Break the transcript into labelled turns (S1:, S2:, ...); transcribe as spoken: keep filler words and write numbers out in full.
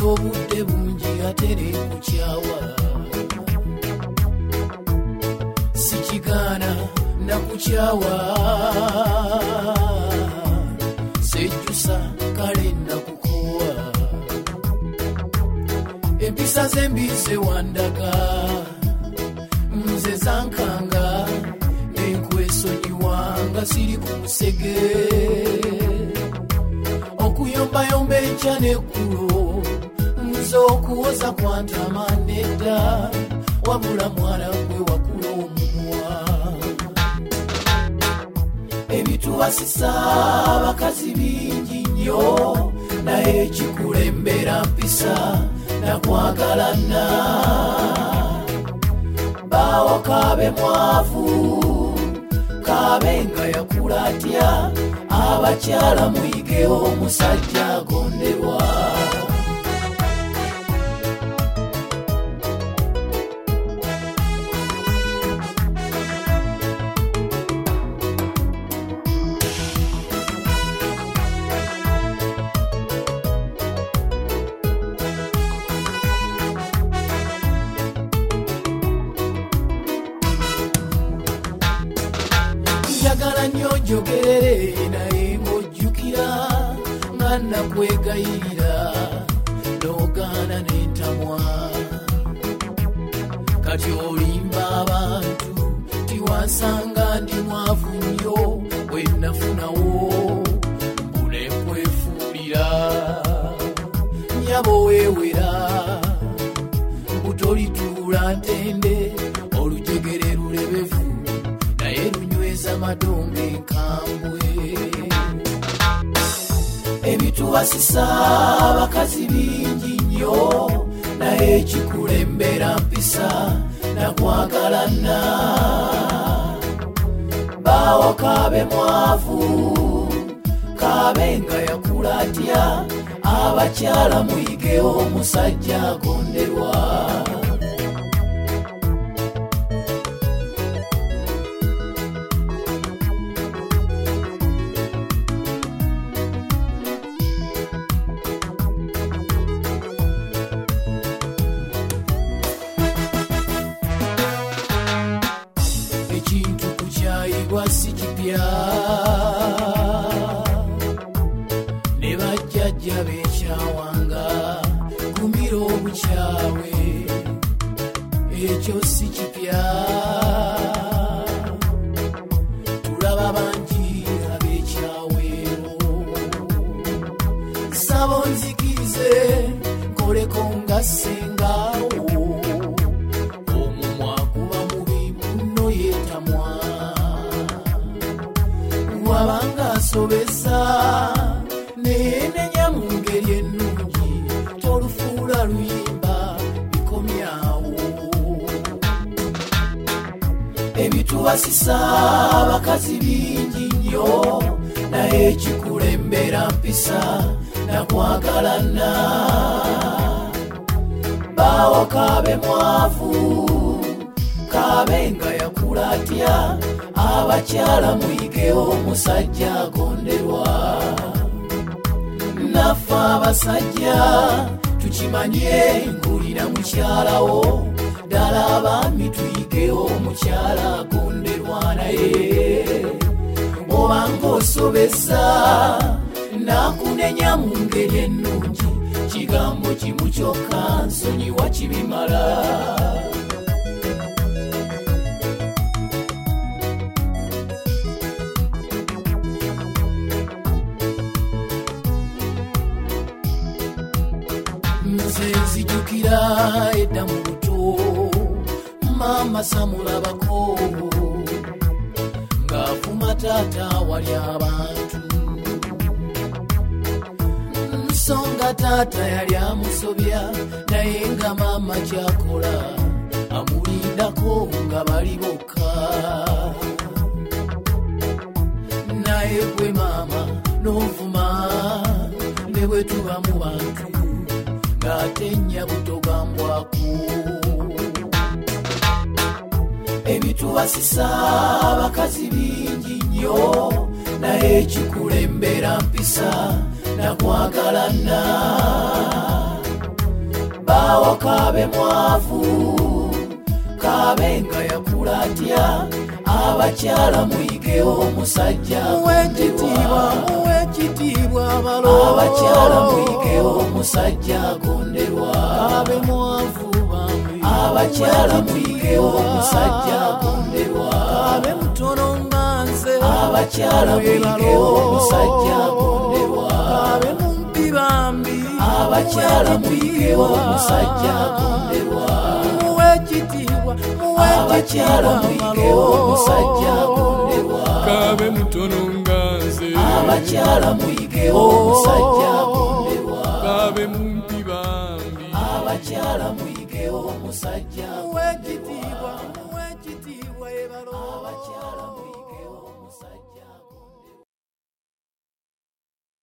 S1: obudde bungi ate ne kukyawa sikigaana nakukyawa sejjusa kale nakukowa empisa zembi zewandaga nze zankanga nenkwesonyiwanga siri ku musege okuyombayomba enkya n'ekkulo nze okuwoza kwantama nedda wabula mwana gwe wakula omumwa ebituwasisa abakazi bingi nnyo naye ekikulembera mpisa nakwagalana bawo kabe mwavu kabe nga yakula atya abakyala muyigeho omusajja agonderwa njagala nnyo njogerere naye ng'ojjukira nga nakwegayirira n'ogaana n'entamwa kati olimba abantu tiwansanga ndi mwavu nnyo bwe nafunawo mbule nkwefuulira nnyabo weewera butolituula ntende olujegere lulebevu naye lunyweza madongo enkambwe ebituwasisa abakazi bingi nnyo naye ekikulembera mpisa nakwagalana bawo kabe mwavu kabe nga yakula atya abakyala muyigeho omusajja agonderwa ekintu kukyayibwa si kipya ne bajjajja bekyawanga kumira obukyawe ekyo si kipya tulaba bangi abekyaweero sabo nzikirize nkoleko nga sengaawo omumwa kuba mubi muno yeetamwa wabanga asobeza neenenya mu ngeri ennungi tolufuula luyimba bikomyawo ebituwasisa abakazi bingi nnyo naye ekikulembera mpisa nakwagalana bawo kabe mwavu kabe nga yakula atya abakyala muyigeho omusajja agonderwa naffe abasajja tukimanye ngulira mukyalawo ddala abaami tuyigeho omukyala agonderwa naye obanga osobeza nakunenya mu ngeri ennungi kigambo kimu kyokka nsonyiwa kibimala nze nzijukira edda mu buto maama samulabako ng'afuma taata wali abantu nsonga taata yali amusobya naye nga maama kyakola amulindako nga bali bokka naye gwe maama n'ovuma ne bwe tuba mu bantu ng'ate nnya butogambwako ebituwasisa abakazi bingi nnyo naye ekikulembera mpisa nakwagalana bawa kabe mwavu kabe nga yakula atya abakyala muyigewo omusajja
S2: muwekitiibwa muwekitiibwa abalo
S1: abakyala muyigewo omusajja agonderwa
S2: kabe mwavu bambi
S1: abakyala muyigewo omusajja agonderwa
S2: kabe mutono nga nze
S1: abakyala muyigewo omusajja agonderwa
S2: kabe mumpi bambi
S1: abakyala muyigewo omusajja agonderwa
S2: muwekitiibwa
S1: abakyala muyigewo omusajja agonderwa
S2: kabe mutono nga nze
S1: abakyala muyigewo omusajja agonderwa
S2: kabe mumpi bambi
S1: abakyala muyigewo omusajja
S2: muwekitiibwa muwekitiibwa ebalo
S1: abakyala muyigewo omusajja